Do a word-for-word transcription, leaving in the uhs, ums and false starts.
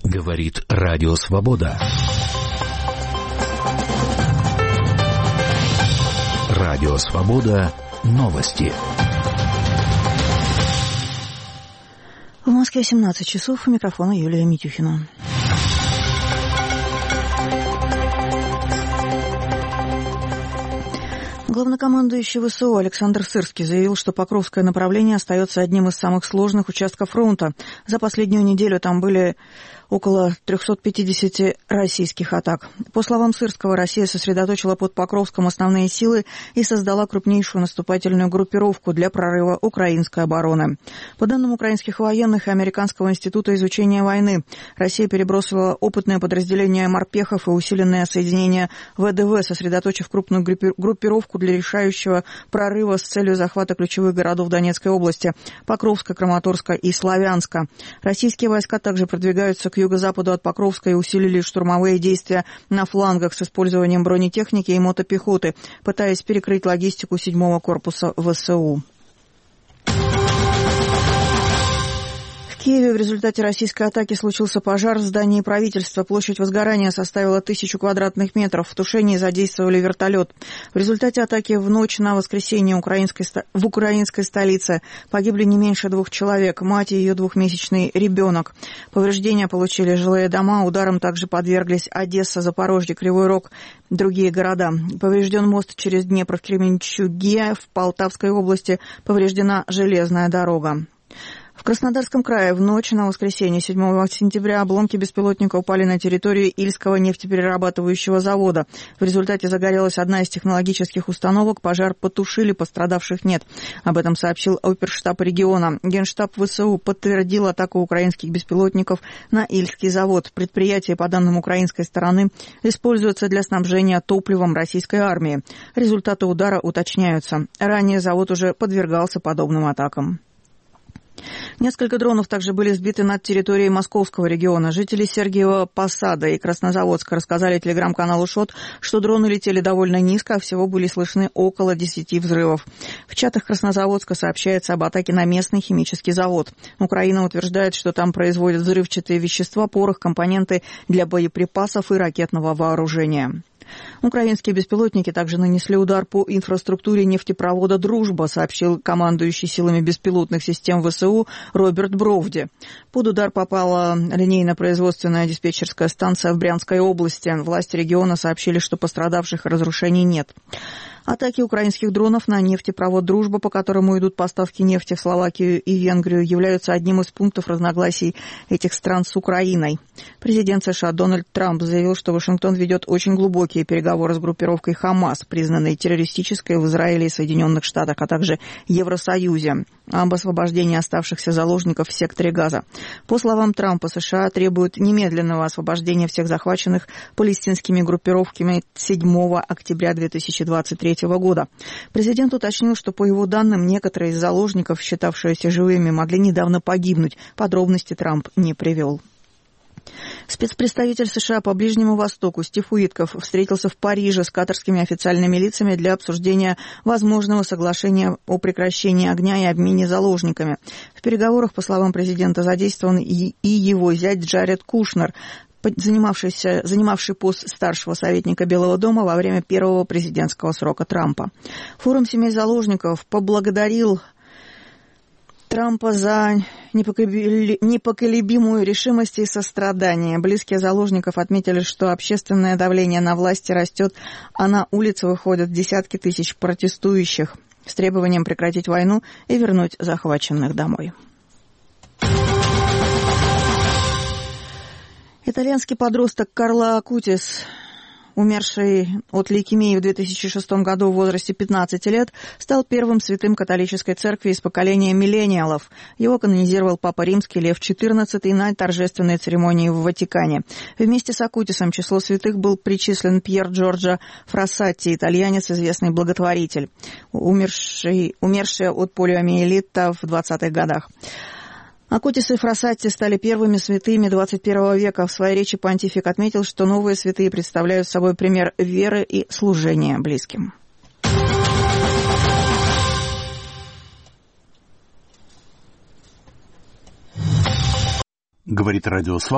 Говорит Радио Свобода. Радио Свобода. Новости. В Москве семнадцать часов. У микрофона Юлия Митюхина. Главнокомандующий ВСУ Александр Сырский заявил, что Покровское направление остается одним из самых сложных участков фронта. За последнюю неделю там были около триста пятьдесят российских атак. По словам Сырского, Россия сосредоточила под Покровском основные силы и создала крупнейшую наступательную группировку для прорыва украинской обороны. По данным украинских военных и Американского института изучения войны, Россия перебросила опытное подразделение морпехов и усиленное соединение ВДВ, сосредоточив крупную группировку для решающего прорыва с целью захвата ключевых городов Донецкой области – Покровска, Краматорска и Славянска. Российские войска также продвигаются к юго-западу от Покровска и усилили штурмовые действия на флангах с использованием бронетехники и мотопехоты, пытаясь перекрыть логистику седьмого корпуса ВСУ. В Киеве в результате российской атаки случился пожар в здании правительства. Площадь возгорания составила тысячу квадратных метров. В тушении задействовали вертолет. В результате атаки в ночь на воскресенье украинской, в украинской столице погибли не меньше двух человек. Мать и ее двухмесячный ребенок. Повреждения получили жилые дома. Ударом также подверглись Одесса, Запорожье, Кривой Рог, другие города. Поврежден мост через Днепр в Кременчуге. В Полтавской области повреждена железная дорога. В Краснодарском крае в ночь на воскресенье седьмого сентября обломки беспилотника упали на территорию Ильского нефтеперерабатывающего завода. В результате загорелась одна из технологических установок, пожар потушили, пострадавших нет. Об этом сообщил оперштаб региона. Генштаб ВСУ подтвердил атаку украинских беспилотников на Ильский завод. Предприятие, по данным украинской стороны, используется для снабжения топливом российской армии. Результаты удара уточняются. Ранее завод уже подвергался подобным атакам. Несколько дронов также были сбиты над территорией Московского региона. Жители Сергиева Посада и Краснозаводска рассказали телеграм-каналу ШОТ, что дроны летели довольно низко, а всего были слышны около десяти взрывов. В чатах Краснозаводска сообщается об атаке на местный химический завод. Украина утверждает, что там производят взрывчатые вещества, порох, компоненты для боеприпасов и ракетного вооружения. Украинские беспилотники также нанесли удар по инфраструктуре нефтепровода «Дружба», сообщил командующий силами беспилотных систем ВСУ Роберт Бровди. Под удар попала линейно-производственная диспетчерская станция в Брянской области. Власти региона сообщили, что пострадавших и разрушений нет. Атаки украинских дронов на нефтепровод «Дружба», по которому идут поставки нефти в Словакию и Венгрию, являются одним из пунктов разногласий этих стран с Украиной. Президент США Дональд Трамп заявил, что Вашингтон ведет очень глубокие переговоры с группировкой «Хамас», признанной террористической в Израиле и Соединенных Штатах, а также Евросоюзе, об освобождении оставшихся заложников в секторе Газа. По словам Трампа, США требуют немедленного освобождения всех захваченных палестинскими группировками седьмого октября две тысячи двадцать третьего года. Президент уточнил, что, по его данным, некоторые из заложников, считавшиеся живыми, могли недавно погибнуть. Подробности Трамп не привел. Спецпредставитель США по Ближнему Востоку Стив Уитков встретился в Париже с катарскими официальными лицами для обсуждения возможного соглашения о прекращении огня и обмене заложниками. В переговорах, по словам президента, задействован и его зять Джаред Кушнер, занимавшийся, занимавший пост старшего советника Белого дома во время первого президентского срока Трампа. Форум семей заложников поблагодарил Трампа за непоколебимую решимость и сострадание. Близкие заложников отметили, что общественное давление на власти растет, а на улицы выходят десятки тысяч протестующих с требованием прекратить войну и вернуть захваченных домой. Итальянский подросток Карло Акутис, умерший от лейкемии в две тысячи шестом году в возрасте пятнадцати лет, стал первым святым католической церкви из поколения миллениалов. Его канонизировал Папа Римский Лев четырнадцатый на торжественной церемонии в Ватикане. Вместе с Акутисом в число святых был причислен Пьер Джорджо Фрассати, итальянец, известный благотворитель, умерший, умерший от полиомиелита в двадцатых годах. Акутис и Фрассати стали первыми святыми двадцать первого века. В своей речи понтифик отметил, что новые святые представляют собой пример веры и служения близким. Говорит Радио Свобода.